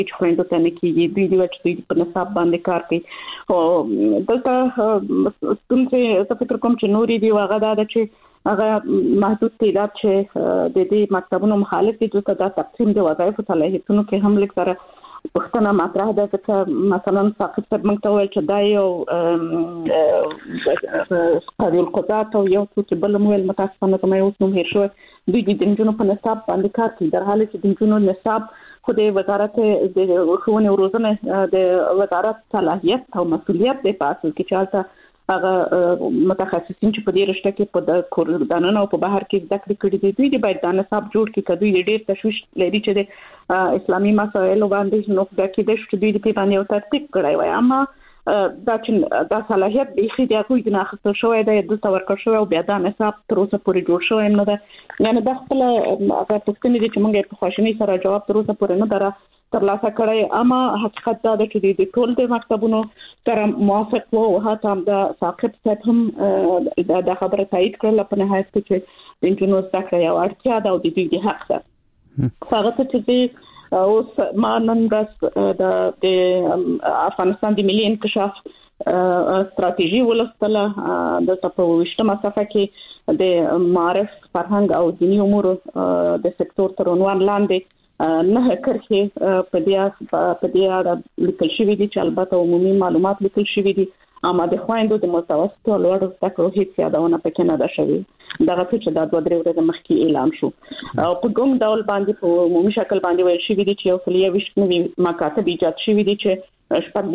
چې خويندو ته نه کیږي دوی د وچ دوی په نصاب باندې کار کوي او دلته څنګه فکر کوم چې نوري دی واغه دا چې هغه محدود تعداد چې د دې مکتبونو مخالف دي چې دا تقسیم د وظایفو صلاحیتونو کې هم لیک سره پښتنه مطرح ده چې مثلا ثاقب صاحب موږ ته ویل چې دا یو قاضي القضات او یو څه بل مویل متاسفانه ته مې اوس نوم هیر شو دوی د جنونو په نصاب باندې کار کوي در حاله چې د جنونو نصاب خو د وزارت د ښوونې او روزنې د وزارت صلاحیت او مسؤلیت دی په اصل کې چالتہ هغه متخصصین چې په دې رشته کې په د کوردانونو او په بهر کې ذکر کړی دي دوی د باید د نصاب جوړ کې کدوې ډېر تشویش لري چې د اسلامي مسایلو باندې نو د کې د شتوی د پیغام یو ترتیب کړی وای اما دا چې د صلاحیت به خې د کوی نه خسته شوې ده د تور کړ شو او بیا د نصاب تر اوسه پورې جوړ شوی نه ده یعنی د خپل هغه پوښتنې چې موږ په خوشنۍ سره جواب تر اوسه پورې نه درا ترلاسه کړی اما حقیقت دا ده چې د ټول د مکتبونو سره موافق وو هغه هم د ثاقب صاحب هم د خبره تایید کړل په نهایت کې چې د انجنونو ذکر یو اړتیا ده او د دې حق ده هغه چې اوس ما نن د افغانستان د ملي انکشاف استراتیژي ولستله د تپوشتمه صفحه کې د معرف فرهنګ او دینی امور د سکتور تر عنوان لاندې نه کرخه په دې اړه لیکل شوی دي چې البته عمومي معلومات لیکل شوی دي اما د خويندو د متوسط او لوړ زده کړو هیڅ یادونه پکې نه ده شوی دغه څه د 2-3 ورځې مخکې اعلان شو او په کوم ډول باندې په عمومي شکل باندې ویل شوی دي چې یو فلیه وشتنوي مکاتب ایجاد شوی دي چې شپږ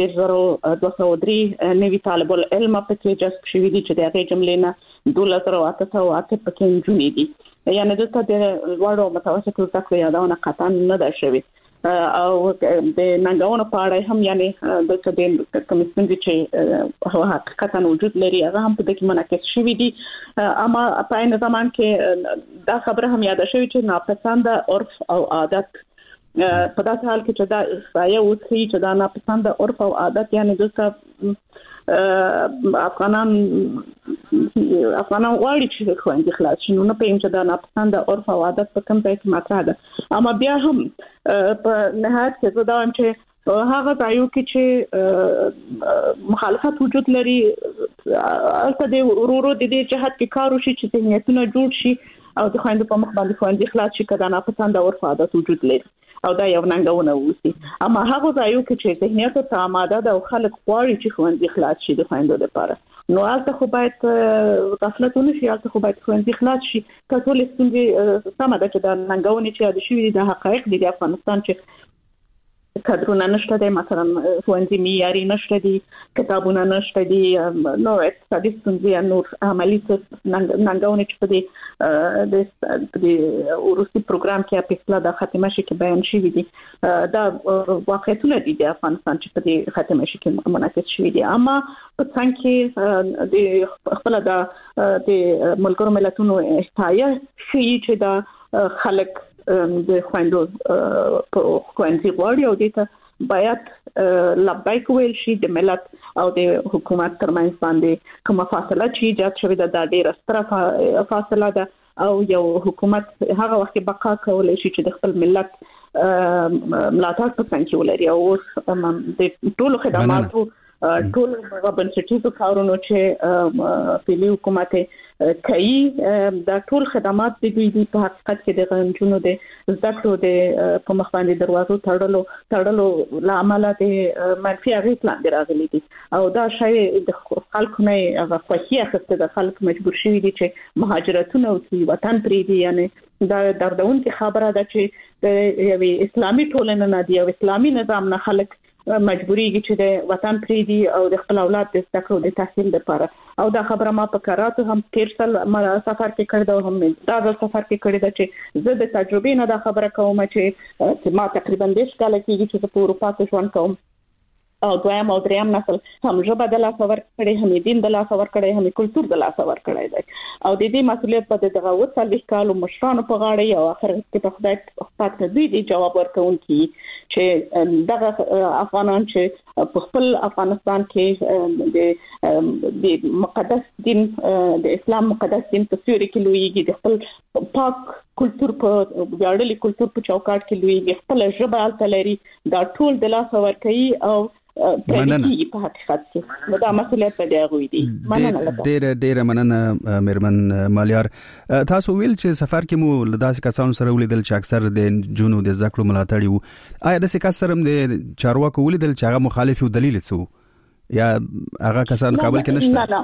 203 نوي طالب العلم پکې جذب شوی دي چې دغه جملې نه 2808 پکې جوړې دي یعنی دلته د لوړو متوسط زده کړو یادونه قطعا نه ده شوی او د ننګونو په اړه هم یعنی دلته د کمیسیون چې هغه حقیقتا وجود لري هغه هم په دې کې منعکس شوی دي اما په عین زمان کې دا خبره هم یاد شوی چې ناپسند عرف او عادت په داسې حال کې چې دا احصایه وڅخي چې دا ناپسند عرف او عادت یعنی دلته افغانان غواړي چې خويندې خلاص شي نو نه پېم چې دا ناپسند عرف او عادت په کوم ځای کې مطرح ده اما بیا هم په نهایت کې زه دا وایم چې هغه ځایو کې چې مخالفت وجود لري البته د ورورو د دې جهت کې کار وشي چې ذهنیتونه جوړ شي او د خويندو په مخ باندې خويندې خلاص شي کله ناپسند عرف عادت وجود لري او دا یو ننګونه وسی اما هغه ځایو کې چې ذهنیت ته آماده ده او خلک غواړي چې خويندې خلاص شي د خويندو لپاره نو هغه خو باید غفلتونه شي هغه خو باید خويندې خلاص شي کله ستونزې سم ده چې دا ننګونه چې د شوی د حقایق د افغانستان چې کادرونه نشته دي مثلا ښوونځي معیاري نشته دي کتابونه نشته دي نو اقتصادي ستونزې نور عملي ننګونه چې په دې ورسي پروګرام کې په اصطلاح د ختمه شي کې بیان شوی دي دا واقعیتونه دي د افغانستان چې په دې ختمه شي کې منعکس شوی دي اما په څنګه کې د خپل د ملګرو ملتونو احتیاج شي چې دا خلک د خويندو خويندې غواړي او دې باید لبیک ویل شي د ملت او د حکومت ترمنځ باندې کومه فاصله چې ایجاد شوې ده د ډېر ستره فاصله ده او یو حکومت هغه وخت بقا کولای شي چې د خپل ملت ملاتړ په څنګه ولري او د ټولو خدماتو ټول بنسټیزو کارونو چې فعلی حکومت کوي دا ټول خدمات د دوی په حقیقت کې د غنجونو د زده کړو د په مخ باندې دروازو تړلو لامل د منفي اغېز لاندې راغلي دي او دا شی د خلکو نه هغه خوښي اخیسته د خلک مجبور شوي دي چې مهاجرتونه او وطن پرې دي یعنی دا دردونکې خبره ده چې د یوې اسلامي ټولنې نه دی او اسلامي نظام نه خلک مجبوریږي چې د وطن پرې دي او د خپل اولاد د زده کړو د تحصیل لپاره او دا خبره ما په کاراتو هم تیر سال سفر کې کړی دا هم دا سفر کې کړی دا چې زه د تجربې نه دا خبره کوم چې ما تقریبا 10 کال کېږي چې په اروپا کې ژوند کوم او دویم او دریم نسل هم ژبه د لاس ور کړي هم دین د لاس ور کړي هم کلچر د لاس ور کړي دی او د دې مسؤلیت په دغه وڅلې کالو مشرانو په غاړه او اخر کې په خدای خپل دوی جواب ورکوونکي چې دغه افغانان چې په خپل افغانستان کې د د مقدس دین د اسلام مقدس دین په سیوري کې لویږي، د خپل پاک کلچر په ویاړلي کلچر په چوکاټ کې لویږي، خپل ژبه الته لري، دا ټول د لاس ورکوي او پرېږي په حقیقت کې دا مسؤلیت په دی غوي دي. ډېر مننه میرمن مالیار. تاسو ویل چې سفر کې مو لداسې کسانو سره ولیدل چې اکثر د جنونو د ذکر ملاتړي وو. آیا د څه کسرم د چارواکو ولیدل چې هغه مخالف او دلیل څه یا هغه کسان کابل کې نشته؟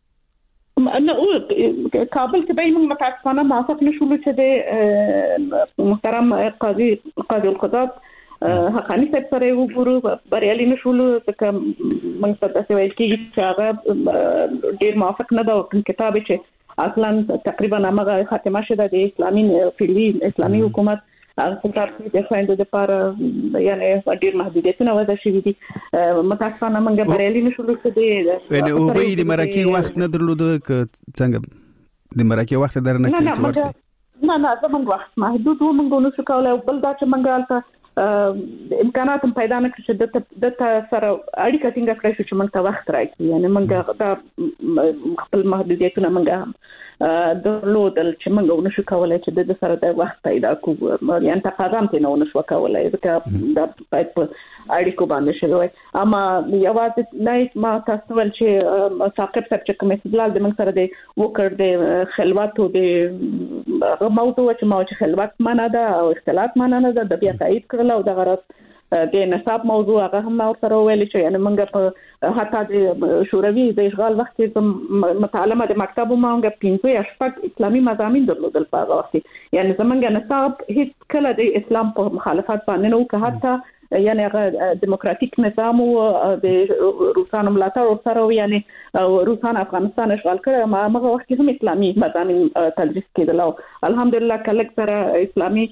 نه کابل کې به موږ متاسفانه موافق نشو چې د محترم قاضي القضات حقانی صاحب سره وګورو، بریالي نشول ځکه موږ په داسې وایي کې چې هغه ډیر موافق نه دا کتاب چې اصلا تقریبا هغه خاتمه شوه د اسلامي حکومت هغه کتاب د خويندو لپاره یعنی ډیر محدودیتونه وضع شوي دي. متاسفانه موږ بریالي نشول چې د او به د مرکه وخت نه درلود څنګه د مرکه وخت درنه کې ورسې نه زموږ وخت محدود و، موږ نو شو کولای بل دا چې موږ البته امکانات پیدا نه کړی چې د سره اړیکه څنګه کړی شو چې موږ ته وخت راکړي، یعنی موږ دا خپل محدودیتونه موږ درلودل چې موږ نو شو کولای چې د سره د وخت پیدا کوو، یعنی تقاضا هم نه نو شو کولای ځکه دا باید په اړیکو باندې شوی. اما یوازې نه ما تاسو ول چې ثاقب صاحب چې کوم استدلال د موږ سره دی وکړ د خلوت او د موضوع چې خلوت معنا ده او اختلاط معنا نه ده د بیا تایید کړل او د غرض د نصاب موضوع هغه هم ورته ویل چې یعنی موږ په حتی د شوروي د اشغال وخت کې مطالعه د مکتب موږ 15 یا 16 اسلامي مضامین درلودل په هغه وخت، یعنی زمونږ نصاب هیڅ کله د اسلام په مخالفت باندې نه و، حتی یعنی هغه دیموکراتیک نظام او د روسانو ملاتړ سره یعنی روسان افغانستان اشغال کړ، ما هغه وخت هم اسلامي مضامین تدریس کېدل او الحمدلله کله سره اسلامي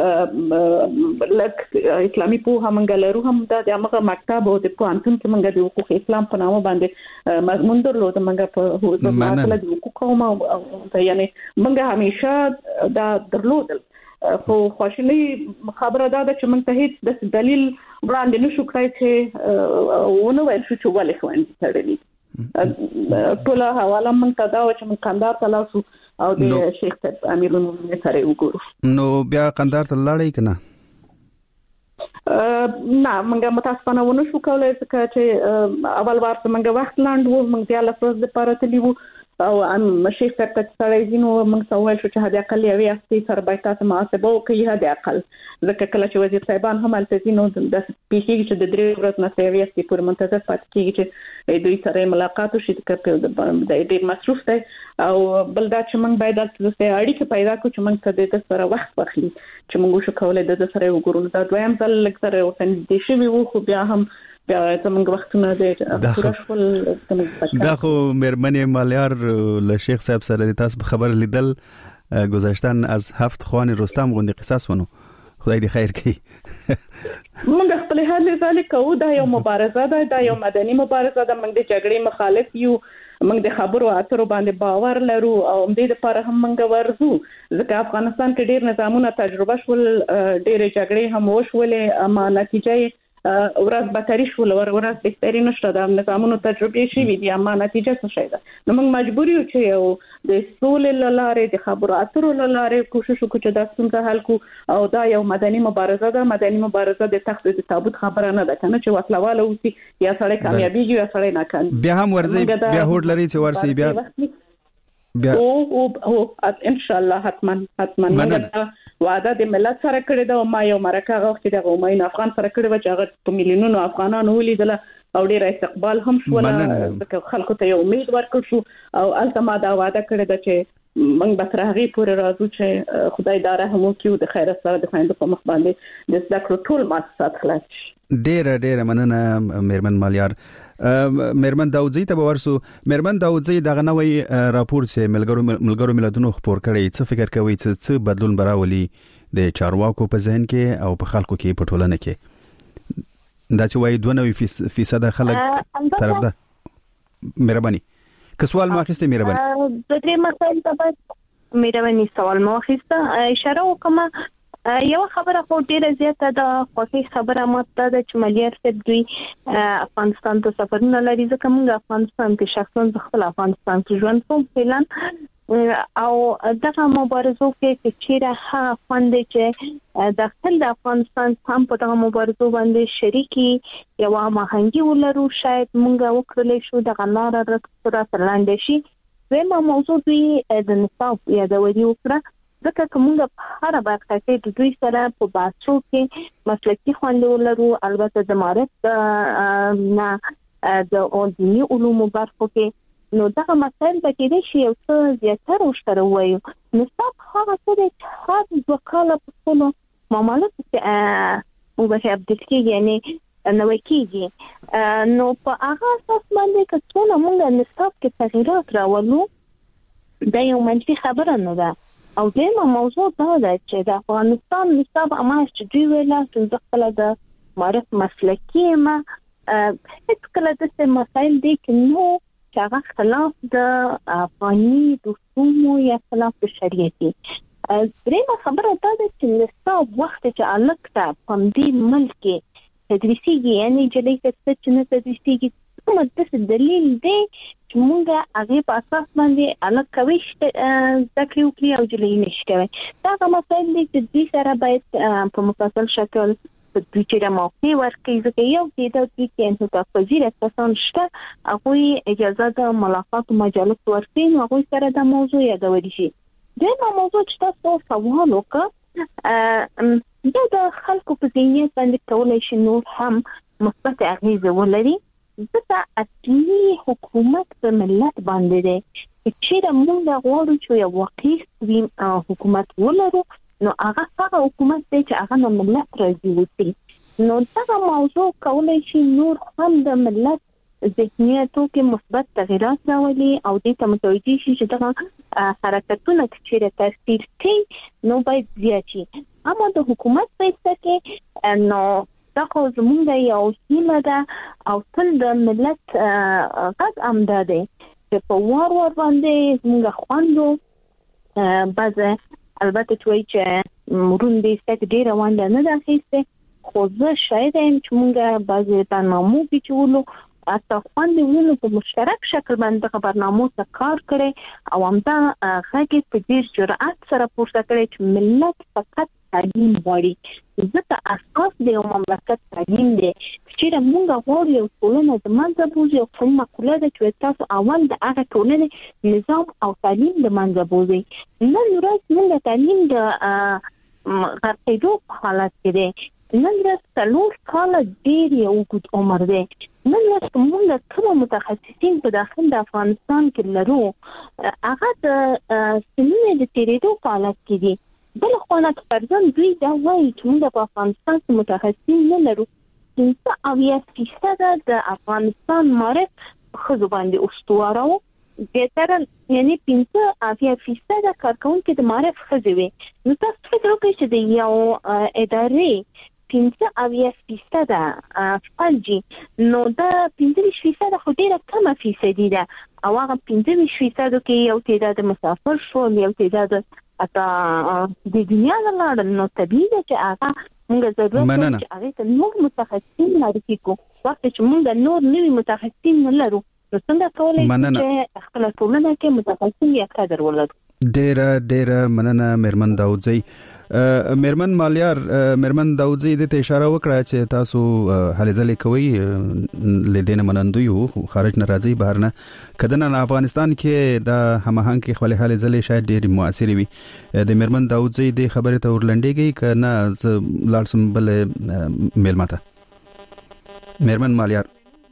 په همغه لرو هم د هغه مکتب او د پوهنتون کې موږ د حقوق اسلام په نامه باندې مضمون درلود، موږ په حوزه مسله د حقوقو او یعنی موږ همیشه دا درلودل. خو خواشنی خبره ده چې موږ ته هیڅ د دلیل وړاندې نشو کړی چې ونه ویل شو چې ولې خوندې تړلي. ټول حواله موږ ته دا چې موږ قندهار ته لاړو او د شیخ صاحب امیر المؤمنین سره وګورو. نو بیا قندهار ته لاړی کنه؟ نه موږ متاسفانه ونه شو کولای ځکه چې اول وار موږ وخت لاند وو، موږ بیا لاسوس د پاره تللی وو او شیخ صاحب ته سره ځینو موږ سوال شو چې هدا اقل یوې هفتې سره باید تاسو محاسبه وکړئ، هدا اقل ځکه کله چې وزیر صاحبان هم هلته ځینو د پیښې چې د 3 ورځې نه تر یوې هفتې پورې منتظر پاتې کېږي چې دوی سره ملاقات وشي، د ډېر مصروف دی او بل دا چې موږ باید د اړیکې پیدا کړو چې موږ ته د سره وخت واخلي چې موږ شو کولای د سره وګورو. دا دویم ځل لږ سره وسنځ شي وو خو بیا هم زمونږ وختونه دا خو مېرمنې مالیار له شیخ صاحب سره تاسو خبر لیدل گذاشتن از 7 خوان رستم غوندي قصص ونو، خدای دې خیر کړي. موږ خپل حل ذالک کوو، دا یو مبارزه ده، دا یو مدني مبارزه ده، موږ د جګړې مخالف یو، موږ د خبرو اترو باندې باور لرو او دې لپاره هم موږ ورزو ځکه افغانستان کې ډېر نظامونه تجربه شول، ډېر جګړې هم وشولې، اما نتیجه ورځ بهتري شول ورځ بهتري نشته، د نظامونو تجربه شي وي اما نتیجه څه شي ده. نو موږ مجبور یو چې یو د سولې لاره د خبرو اترو لاره کوشش وکړو چې دا څنګه حل کو او دا یو مدني مبارزه ده. مدني مبارزه د تخت د تابوت خبره نه ده کنه چې وسلواله وسی یا سړی کامیابیږي یا سړی ناکام بیا هم ورځي بیا هوډ لري چې ورسي بیا او ان شاء الله حتما وعده د ملت سره کړی دا، ما یو مرکه غوښتي د غومین افغان سره کړی و چې هغه په ملیونونو افغانانو ولیدل او ډیر استقبال هم شو، ځکه خلکو ته یو امید ورکړ شو او التما دا وعده کړی دا چې موږ به تر هغه پورې راځو چې خدای دا رحم وکړي د خیر سره د خويندو په مخ باندې د ذکر ټول مؤسسات خلاص شي. ډیر مننه میرمن مالیار. میرمن داودزی ته ورسو. میرمن داودزی دغه نوې راپور چې ملګرو ملتونو خبر کړي، څه فکر کوي چې بدلون براولي د چارواکو په ذهن کې او په خلکو کې په ټولنه کې؟ دا چې وایي 92% خلک طرف ده. مهرباني که سوال ما اخیسته مهرباني د دې مسایل ته مهرباني سوال ما اخیسته اشاره وکم یو خبره خو ډیره زیاته د خوښي خبره ماته د چملیار صاحب دوی افغانستان ته سفرونه لري ځکه موږ افغانستان کې شخصا خپل افغانستان کې ژوند کوم فعلا او دغه مبارزو کې چیرې ها خوند چې داخل د افغانستان هم په دغه مبارزو باندې شریکي یو ماهنګي ولرو شاید موږ وکړلې شو د غلار راتلونکي لاندې شي زموږ موضوع دوی د نصاب یادوري وکړه ځکه کومه هر برخه کې د دوی سره په باسو کې مسلکي خوند ولرو البته د معرفت نه د دیني علومو برخو کې نو دا مسائل به کې شي او څه زیاتره وشتره وایو نصاب هغه څه چې هر وکاله په خپل معاملات کې مباشرت یعنی نو کېږي نو په هغه اساس باندې که څونه موږ نصاب کې تغیرات راولو دا یو منفي خبره نه ده او دغه موضوع دا ده چې د افغانستان نصاب اماش چې دوی ویلا چې خپل د معرفت مسلکي ما هیڅ کله د مسایل دي کې نو چې هغه خلاف د افغاني دستور یا خلاف د شریعتي درېمه خبره دا ده چې نصاب وخت چې الکته په دې ملک تدریسي یعنی چې لیکه چې نه تدریسي کوم د دلیل دی چې موږ هغه په اساس باندې الګ کوي ذکر وکړي او جلې نشي کوي دا مسایل دي چې دوی سره باید په مفصل شکل په دوی چې موقع ورکړي ځکه یو د دوی کې انتخاب پذیر کسان شته هغه اجازه د ملاقات مجلس ورکړي نو هغه سره د موضوع یادوري شي دا موضوع چې تاسو سوال وکړه دا د خلکو په ذهنیت باندې کولای شي نور هم مثبت اغیزه ولري ځکه اصلي حکومت په ملت باندې دی چې موږ غواړو چې یو واقعي حکومت ولرو نو هغه حکومت دی چې هغه ملت راځي وتی نو دا موضوع کولای شي نور هم د ملت ذهنیتو کې مثبت تغیرات راولي او دې ته متوجي شي چې دا حرکتونه چې تاثیر کوي نو باید زیات شي اما د حکومت په څیر کې نو دا خو زمونږ یو هیله ده او تل د ملت غږ امداده چې په وار باندې زمونږ خواندو بعضه البته چې مروندې ست ډیر روانه نه ده هیڅ خو زه شاید هم چې مونږ بعضه برنامو کې چولو اته خواندې په مشترک شکل باندې خبرنامو ته کار کړي او همدا هغه په دې جرأت سره پورته کړي چې ملت فقط تعلیم غواړي ځکه اساس د یو مملکت تعلیم دی چې موږ غواړو یو ټولنه د منځه بوزي او کوم مقوله ده چې تاسو اول د هغه ټولنې نظام او تعلیم د منځه بوزي نن ورځ موږ تعلیم د غرقېدو په حالت کې دی نن ورځ څلور کاله ډېر یو اوږد عمر دی نن ورځ موږ کوم متخصصین په داخل د افغانستان کې لرو هغه د سنونو د تیریدو په حالت کې دي بل خونه فرضاً دوی دا وایي چې موږ په افغانستان کې متخصصین نه لرو 50% د افغانستان معرف خزو باندې استواره بهتر یعنی 50% کارکونکو د معرف خزوي نو تاسو فکر وکړئ چې د یو ادارې 50% فلجی نو دا 50% خو ډیره کمه فیصدي ده او هغه 50% کې یو تعداد مسافر شو یو تعداد اته د دنیا لاړ نو طبيعي چې هغه موږ ضرورت چې هغه ته نور متخصصین معرفي کو وخت چې موږ نور نوي متخصصین لرو نو څنګه کولای چې خپل ټولنه کې متخصصین یا قدر ولرو ډېر مننه میرمن داودزی میرمن مالیار میرمن داودزی د اشاره وکړه چې تاسو هلې ځلې کوي لیدنه منندوی یو خارج نه راځي بهر نه کدن افغانستان کې د هماهنګ کې خپل هلې ځلې شاید ډېر موثر وي د میرمن داودزی د خبره ته ورلنډيږي کنه لارسم بل میلمته میرمن مالیار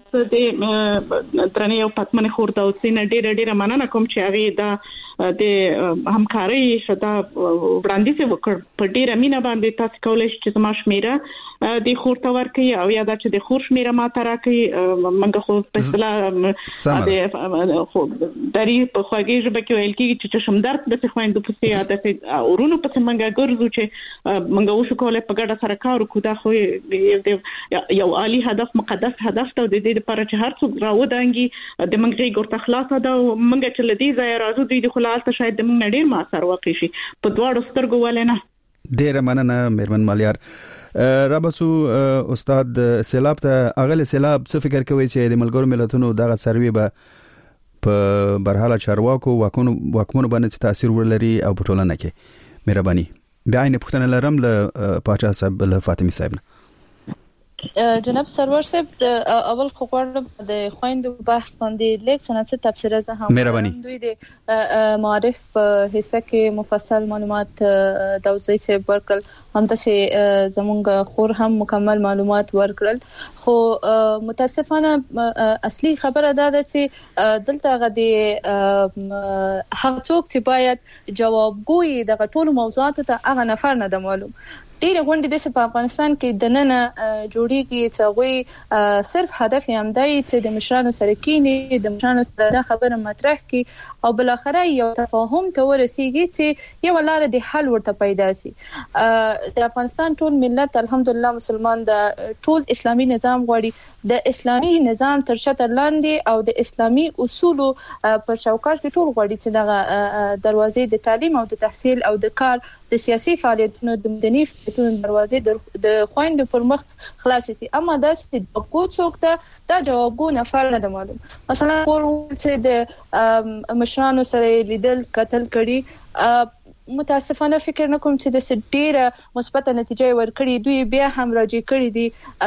د ترنه یو پاتمن خور داودزی نه ډېر مننه کوم چې هغه د همکاري شته وړاندیز وکړ په ډېر امینه باندې تاسو کولای شئ چې زما شمیره د خور تور کوي او یا دا چې د خور شمیره ما ترا کوي منګه خو په اصطلاح د خو دری په خوږی ژبه کې ویل کېږي چې شمدارت د خويندو په سي عادت اورونو په منګه ګرځو چې منګه وشو کولای په ګډه سره کار وکړو دا خو یو عالی هدف مقدس هدف ته د دې لپاره چې هر څوک راودانګي د منګي ګورته خلاصه ده منګه چې لدی ځای راځو دوی د خلالته شاید د موږ ډیر ما اثر واقع شي په دواړو سترګو ولنه ډېر مننه میرمن مالیار. رابسو استاد سیلاب ته اغل سیلاب څه فکر کوي چې د ملګرو ملتونو دغه سروي به په برحاله چارواکو واکمنو باندې تاثیر ورلري او په ټولنه کې؟ مهرباني بیا نه پوښتنه لرم له پاچا صاحب له فاطمه صاحب نه. جناب سرور صاحب اول خو غواړم د خويندو بحث باندې لیک سنت تفسیر زه هم دوی د معرف په حصہ کې مفصل معلومات دوزي صاحب ورکړل، همداسې زمونږ خور هم مکمل معلومات ورکړل. خو متاسفانه اصلي خبره ده چې دلته غدي هغه څوک چې باید جوابګوي د ټولو موضوعاتو ته هغه نفر نه د معلوم. ډیره غونډې د په افغانستان کې د نن جوړیږي چې غوي صرف هدف یې هم دی چې د مشرانو سره کینی، د مشرانو سره خبره مطرح کی او بل اخره یو تفاهم ته ورسیږي چې یو لار د حل ورته پیدا شي. د افغانستان ټول ملت الحمدلله مسلمان د ټول اسلامي نظام غواړي، د اسلامي نظام تر شتر لاندې او د اسلامي اصولو پر چوکاټ کې ټول غواړي چې د دروازې د تعلیم او د تحصیل او د کار د سیاسي فعالیتونو د مدني فعالیتونو دروازې د خويندو پر مخ خلاص شي. اما دا چې کو څوک ته دا جوابګو نفر نه د معلوم. مثلا چې د مشرانو سره لیدل قتل کړي، متاسفانه فکر نکوم چې د ډیره مثبته نتیجه ورکړي. دوی بیا هم راځي کړي دي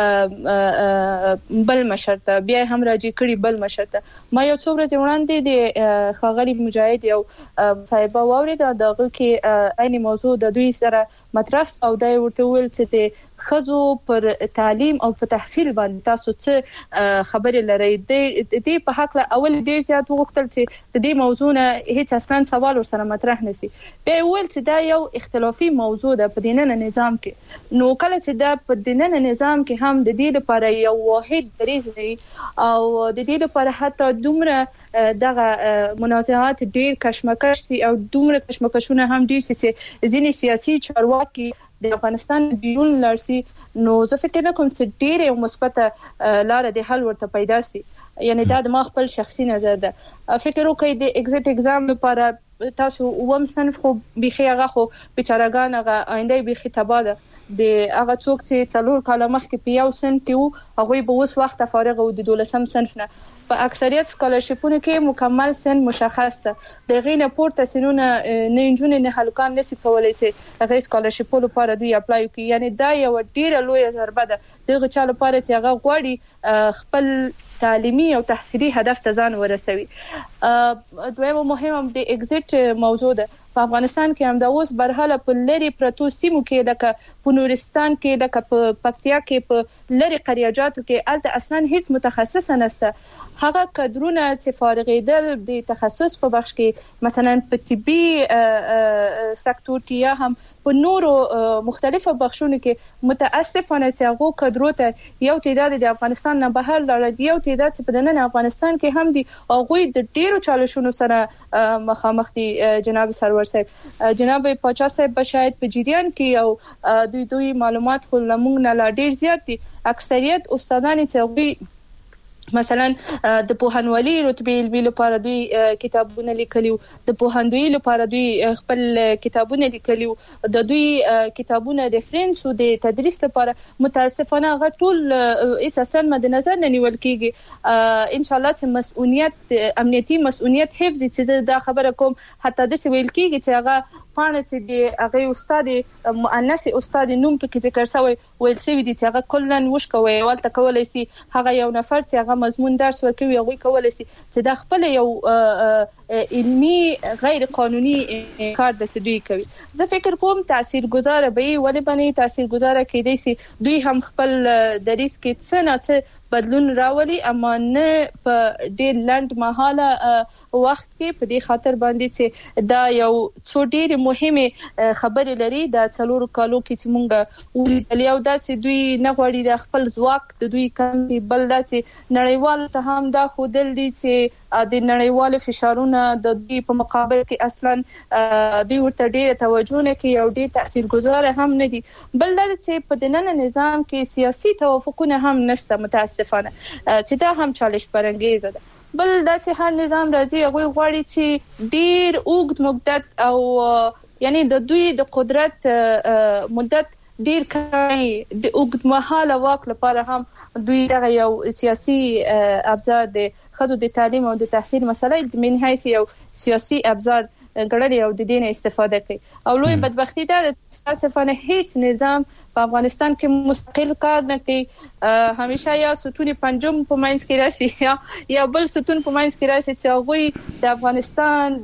بل مشرته، بیا هم راځي کړي بل مشرته. ما یو څو ورځې وړاندې د خاغلی مجاهد یو صاحب واورید دغه کې عین موضوع د دوی سره مطرح او دای ورته ویل چې د خزو پر تعلیم او په تحصیل باندې تاسو څه خبرې لرئ. د دې په حق له اول ډیر زیات وغوښتل چې د دې موضوع نه هیڅ اصلا سوال ورسره مطرح نشي. بیا ویل چې دا یو اختلافي موضوع ده په دیننه نظام کې، نو کله چې دا په دیننه نظام کې هم د دې لپاره یو واحد دریځ دی او د دې لپاره حتی دومره دغه منازعات ډیر کشمکش سي او دومره کشمکشونه هم ډیر سي چې ځینې سیاسي چارواکي د افغانستان بیرون لارسي، نو زه فکر نکوم چې ډېر مثبته لار د حل ورته پیدا سي. یعنی دا د ما خپل شخصي نظر ده. فکر وکړئ د ایگزیټ ایگزام لپاره تاسو ووم صنف خو بيخي هغه خو بیچارهګان هغه آینده بيخي تبا ده. د هغه څوک چې څلور کاله مخکې په یو صنف کې وو هغه به اوس وخت فارغ او د 12م صنف نه په اکثریت سکالرشپونو کې مکمل سن مشخص ده. د غینه پورته سنونه نه انجونې نه هلکان نشي کولای چې هغه سکالرشپ لپاره دوی اپلای کوي. یعنی دا یو ډیره لوی ضربه ده دغه چا لپاره چې هغه غواړي خپل تعلیمي او تحصیلي هدف ته ځان ورسوي. دویمه مهمه د ایگزیټ موضوع ده. په افغانستان کې هم دا اوس برحاله په لری پروتو سیمو کې لکه په نورستان کې لکه په پکتیا کې په لری قریاجاتو کې الته اصلا هیڅ متخصص نشته. هغه کډرونه چې فارغېدل د تخصص په بخش کې مثلا په طبي سکتور کې یا هم په نورو مختلفو بخشونو کې متاسفانه چې هغه کډرو ته یو تعداد د افغانستان نه بهر لاړل، یو تعداد چې په دننه افغانستان کې هم دي هغه د ډیرو چالشونو سره مخامخ دي. جناب سرور صاحب، جناب پاچا صاحب شاید په جریان کې او دوی معلومات خو لمونږ نه لا ډیر زیات دي. اکثریت استادان چې هغه مثلا د پوهنوالي رتبه علمي لپاره دوی کتابونه لیکلي، د پوهندوی لپاره دوی خپل کتابونه لیکلي، د دوی کتابونه ریفرنس او د تدریس لپاره متاسفانه هغه ټول هیڅ اصلا مد نظر نه نیول کیږي. ان شاء الله چې مسؤلیت امنیتي مسؤلیت حفظ چې دا خبره کوم حتی د ویل کیږي چې هغه پانه چې د هغه استاد مؤنث استاد نوم په ذکر شوی ویل شوی دي چې هغه کلن وش کوي ولته کولای شي هغه یو نفر چې هغه مضمون درس ورکوي هغه کولای شي چې د خپل یو علمی غیر قانوني کار د سدوی کوي. زه فکر کوم تاثیرګذار به ولی باندې تاثیرګذار کېدای شي دوی هم خپل د ریسک څخه نه بدلون راولي، اما نه په ډېر لنډ مهاله وخت کې په دې خاطر باندې چې دا یو څو ډېر مهمه خبرې لري. دا څلور کالو کې چې مونږ ولیدل یو دا چې دوی نه غواړي د خپل ځواک د دوی کم دي، بل دا چې نړیوال ته هم دا خودل دي چې د نړیوال فشارونه د دوی په مقابل کې اصلا دوی ورته ډېر توجه نه کوي او ډېر تاثیرګذار هم نه دي. بل دا چې په دننه نظام کې سیاسي توافقونه هم نشته متاسفانه چې دا هم چالش برانګیزه ده. بل دا چې هر نظام راځي هغه غواړي چې ډیر اوږد مدت او یعنی د دوی د قدرت مدت ډیر کوي د اوږدمهاله واک لپاره هم دوی دغه یو سیاسي ابزار د خځو د تعلیم او د تحصیل مسله من حیث یو سیاسي ابزار ګڼلي او د دې نه استفاده کوي او لوی بدبختی ده متاسفانه هیڅ نظام په افغانستان کې مستقل کار نه کوي همیشه یا ستون پنجم په منځ کې راسي یا بل ستون په منځ کې راسي چې هغه د افغانستان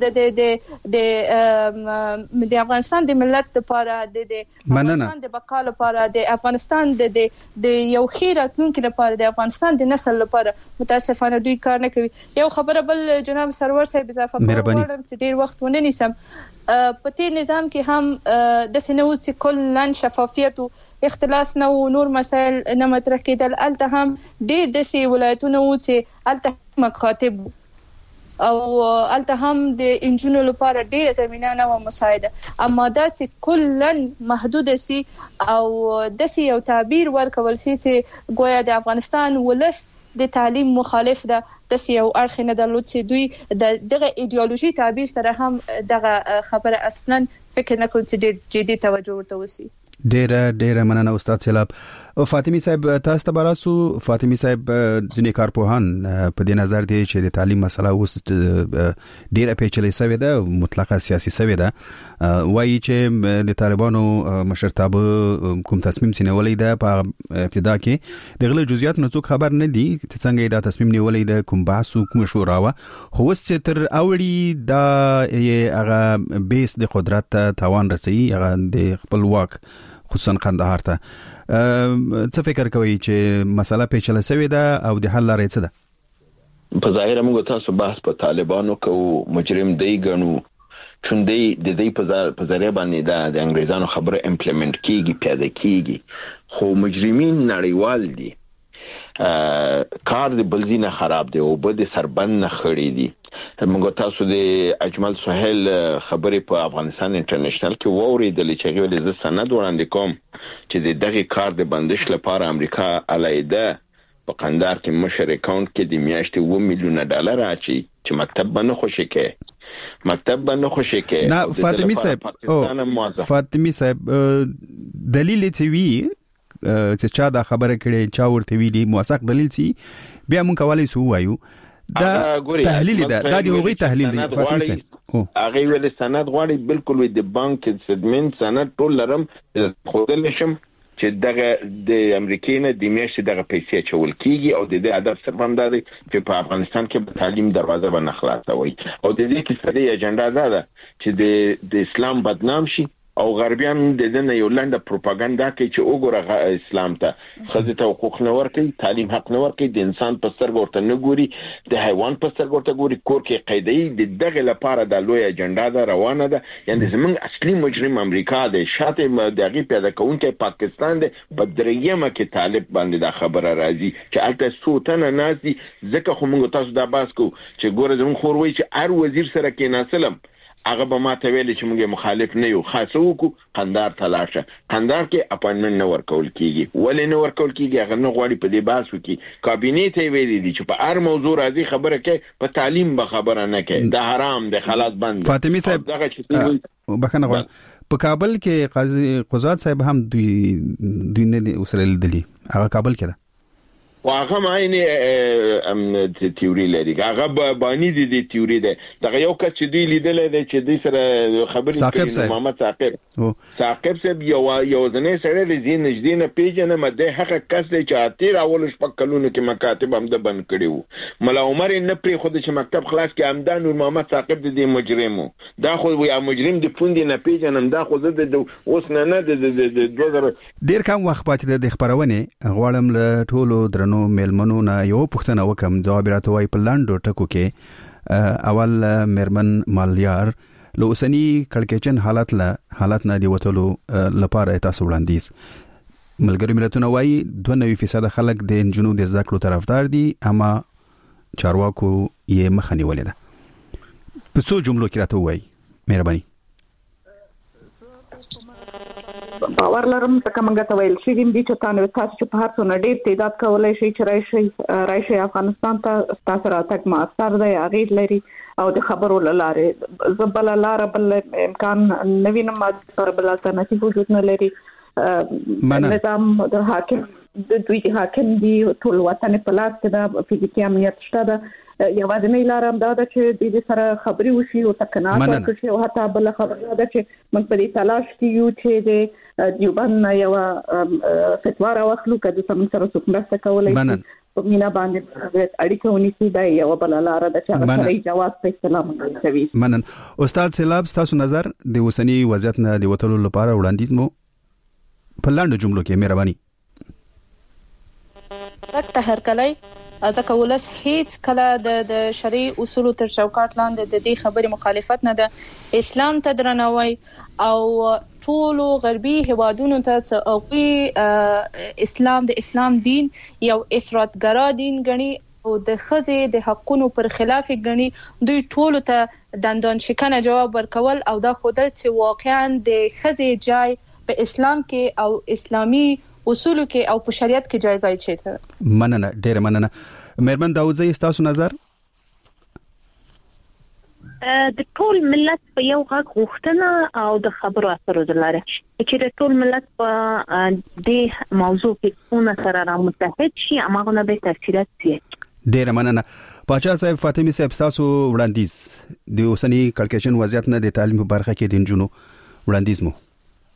د افغانستان د ملت لپاره د افغانستان د بقا لپاره د افغانستان د یو خیر راتلونکي لپاره د افغانستان د نسل لپاره متاسفانه دوی کار نه کوي یو خبره بل جناب سرور صاحب اضافه کوم چې ډیر وخت ونه نیسم په دې نظام کې هم د سينو چې کلن شفافیت او اختلاس نو نور مسائل نه مطرح کېدل الته هم ډېر د سي ولایتونو چې الته مخاطب او الته هم د انجنونو لپاره ډېر زمينه نه مساعده اما دا سي کلن محدود سي او د سي یو تعبیر ورکول سي چې گویا د افغانستان ولس د تعلیم مخالف ده د سیو اړخ نه درلود چې دوی دغه ایدئولوژي تعبیر سره هم دغه خبره اصلا فکر نه کوي چې ډېر جدي توجه ورته وسی ډېر مننه استاد سیلاب فاطمی صاحب تاسو ته براسو فاطمی صاحب ځینې کارپوهان په دې نظر دي چې د تعلیم مسله اوس ډېر پیچلې شوې ده مطلقه سیاسي شوې ده وایي چې د طالبانو مشرتابه کوم تصمیم سینولې ده په ابتدا کې دغه جزئیات نه څوک خبر نه دي چې څنګه دا تصمیم نیولې ده کوم بحث کوم شورا وا خو اوس چې تر اوړي دا هغه بیس د قدرت توان رسي هغه د خپل واک خصوصا قندهار ته څه فکر کوي چې مسله پیچله شوې ده او د حل لارې څه ده په ظاهر موږ تاسو بحث په طالبانو کوو مجرم دی ګڼو چوندې د دې په ذریعہ باندې د انګریزانو خبره امپلیمنٹ کیږي پیاده کیږي خو مجرمین نړیوال دي کار د بلزینه خراب دی او بده سربند نه خړې دي موږ تاسو د اجمل سهیل خبرې په افغانستان انټرنیشنل کې ووریدل چې غوړي ز سند وړاندې کوم چې دغه کار د بندش لپاره امریکا علیده په قندهار کې مشر اکاونټ کې د میاشتې 2 میلیون ډالر اچي چې مکتب باندې خوشی کې نه فاطمی صاحب دلیل ته وی چې چا دا خبره کړي چا ورته ویلي موثق دلیل سي بیا مونږ کولای سو وایو دا تحلیل دا دی هغه تحلیل دی فاطمی صاحب هغه ویل سند غواړي بالکل وي د بانک سټمنټ سند ټول لرم خودل شم چې دغه د امریکای نه د میاشتې دغه پیسې چول کیږي او د دې هدف صرف هم دا دی چې په افغانستان کې تعلیم دروازه باندې خلاصوي او د دې کې څه اجنډا ده چې د اسلام بدنام شي او غربیان د دې یو لنډه پروپاګاندا کوي چې وګوره اسلام ته خځه ته حقوق نه ورکړي تعلیم حق نه ورکړي د انسان په سترګو ورته نه ګوري د حیوان په سترګو ورته ګوري کور کې قاعده دغه لپاره د لوی اجنډا ده روانه ده یعنی زمونږ اصلي مجرم امریکا دی شاته دغه پیدا کوونکی پاکستان دی په درېیمه کې طالب باندې دا خبره راځي چې البته سوتنه نازي ځکه خو موږ تاسو دا باس کو چې ګوره زمون خور وای چې هر وزیر سره کې ناسلم هغه به ما ته ویل چې موږ مخالف نه یو خاصو کو قندهار تلاشه قندهار کې اپاینټمنټ نه ورکول کیږي ولې نه ورکول کیږي هغه نه غواړي په دې باسو کې کابینه ته ویلي دي چې په هر موضوع راځي خبره کوي په تعلیم به خبره نه کوي دا حرام دی خلاص بند فاطمی صاحب بخنه غواړم په کابل کې قاضي قضات صاحب هم دوی نه وسره دلی هغه کابل کې واغه ماینه تیوري لري هغه باندې دي تیوري ده دغه یو کس چې دی لیدل دي چې د سره خبرې کوي محمد ثاقب صاحب یو ځنې سره لزی نږدې نه پیژنه مده حق کس دی چې اتیر اول شپکلونو کې مکاتب هم د بند کړیو ملا عمر نه پری خود چې مکتب خلاص کې همدان نور محمد ثاقب د مجرمو دا خو یا مجرم د پوند نه پیژنم دا خو د اوس نه د 2000 ډیر کم وخت پاتې د خبرونه غواړم له ټولو درنو میلمنو نه یو پوښتنه وکم جواب راته وای په لاندو ټکو کې اول میرمن مالیار له اوسنی کړکېچن حالت نه دی وټولو لپاره تاسو وړاندیز ملګری ملتونه وای 92% خلک د انجنونو د زده کړو طرفدار دي اما چارواکو یې مخنی ولیده په څو جملو کې راته وای مهرباني باور لرم چې کومه ته ویل شي دي چې تاسو په هر څه نه ډیر تعداد کولای شي چې راشي افغانستان ته تاسو راتګ ما اثر دی اغیر لري او د خبرو لاره زبل لاره بل امکان نوینه ماده پر بل الټرناتیو وجود نه لري نظام د حاکم د دوی حاکم دی ټول وطن په لاس کې د فزیکي امنیت شته د یوازینۍ لار هم دا ده چې د سره خبري وشي او تکنات وکړي او حتی بل خبره ده چې موږ په دې تلاش کې یو چې د دیوبند یو فتوا راوخلو کله چې موږ سره څوک مرسته کولای شي په مینا باندې اړیکه ونیسي دا یو بل لار ده چې هغه جواز په استلام کوي. منن استاد سیلاب تاسو نظر د اوسنی وضعیت نه د وټلو لپاره وړاندیز مو په لاندې جملو کې مهرباني تک هرکلی ځکه ولس هیڅ کله د شرعي اصولو تر چوکاټ لاندې د دې خبرې مخالفت نه ده. اسلام ته درناوی او ټولو غربي هوادونو ته او اسلام د اسلام دین یو افراطګرا دین ګڼي او د خځې د حقونو پر خلاف ګڼي دوی ټولو ته دندان شکنه جواب ورکول او دا خودل چې واقعا د خځې جای په اسلام کې او اسلامي اصولو کې او په شریعت کې جایګاه چیرته. مننه ډېر مننه. مېرمن داوودزی تاسو نظر د ټول ملت په یو غږ غوښتنه او د خبرو اترو لاره چې د ټول ملت په دې موضوع کې څونه سره را متحد شي هغه نه به تفصیلات شي. ډېر مننه. پاچا صاحب فاطمی صاحب تاسو وړاندیز د اوسنی کړکېچن وضعیت نه د تعلیم په برخه کې د نجونو وړاندیز مو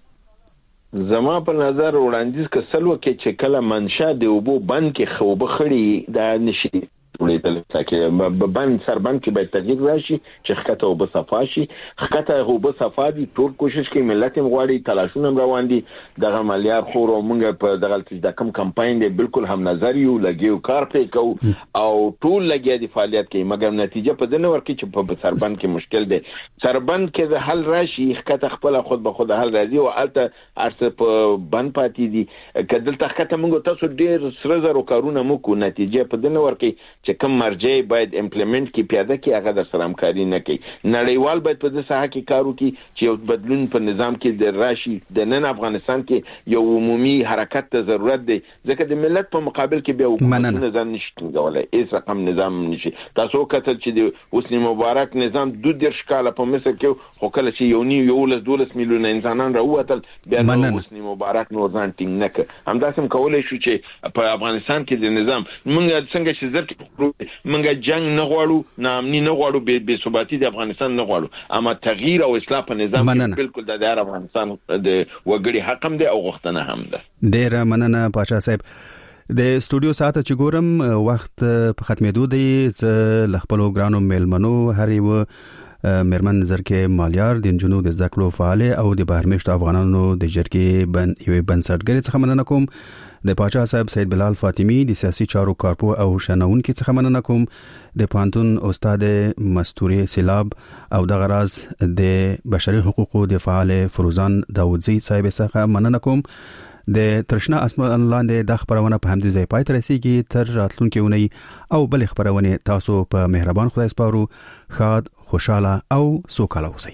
زما په نظر وړاندیز کسلو کې چې کله منشا د وبو بند کې خوب خړی دا نشي ولیدل چې بند سربند کې به تغییر راشي چې خکته وب صفا شي خکته وب صفا دي ټول کوشش کوي ملت مغواړي تلاشونه روان دي دغه مالیار خور او موږ په دغه د کم کمپاین دی بالکل هم نظر یو لګیو کار پې کو او ټول لګیا دي فعالیت کوي مګر نتیجه په دنه ورکی چې په سربند کې مشکل دی سربند کې د حل راشي خکته خپل خود به خود حل راځي او الته ارسه په بند پاتې دي کدل تخته موږ تاسو ډیر سره زرو کارونه مو کو نتیجه په دنه ورکی چې کوم مرجع باید امپلیمنٹ کی پیاده کی هغه در سره همکاري نه کوي نړیوال باید په دې ساحه کې کار وکړي چې یو بدلون په نظام کې د راشي د نن افغانستان کې یو عمومي حرکت ته ضرورت دی ځکه د ملت په مقابل کې بیا حکومت نظام نشي کولای هیڅ رقم نظام نشي تاسو کتل چې د حسنی مبارک نظام 2 کال په مصر کې خو کله چې یو 12 میلیون انسانان راووتل بیا حسنی مبارک نور ځان ټینګ نه کړ همداسې کولای شو چې په افغانستان کې د نظام موږ څنګه چې زر منګه جنگ نه غواړو نامني نه غواړو به ثباتی د افغانستان نه غواړو اما تغییر او اصلاح په نظام کې بالکل د افغانستان د وګړي حق هم دی او غوښتنه هم ده. ډېر مننه پاچا صاحب. د سټوډیو ساعت چې ګورم وخت په ختمېدو دی چې لخپلو ګرانو میلمنو هر یو مېرمن زرکې مالیار د نجونو د زده کړو فعال او د بهرمېشتو افغانانو د جرګې بنسټګر څخه مننه کوم. د پاچا صاحب سید بلال فاطمی د سیاسي چارو کارپو او شنونکو څخه مننه کوم. د پانتون استاد مستوري سیلاب او د غراز د بشري حقوقو د فعال فروزان داوودزی صاحب څخه مننه کوم. د ترشنا اسمان لاندې د خبرونه په همدې ځای پای ته رسیدي تر راتلونکي اونۍ او بل خبرونه تاسو په مهربان خدای سپارو خاد خوشاله او سوکاله اوسئ.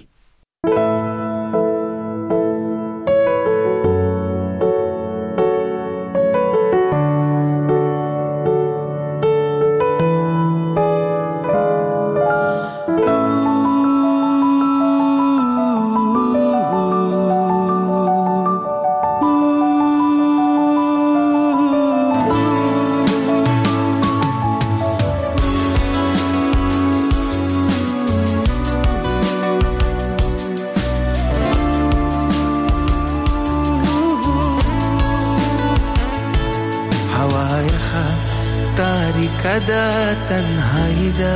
کدا تنهایی دا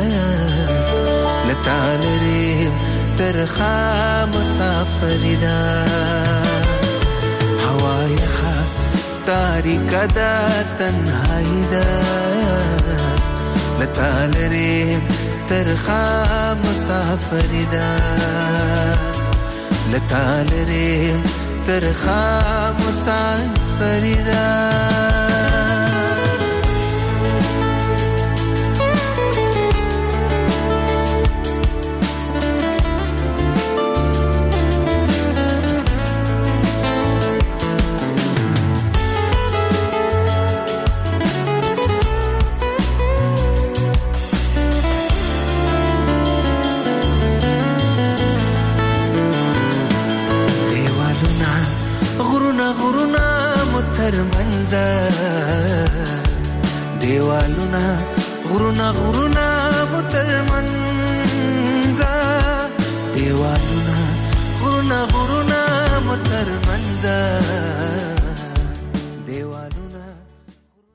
لطالریم ترخا مسافری دا هوای خا تاریک دا تنهایی دا لطالریم ترخا مسافری دا لطالریم ترخا مسافری دا دیوالونه غرونه غرونه مترمنځه دیوالونه غرونه غرونه مترمنځه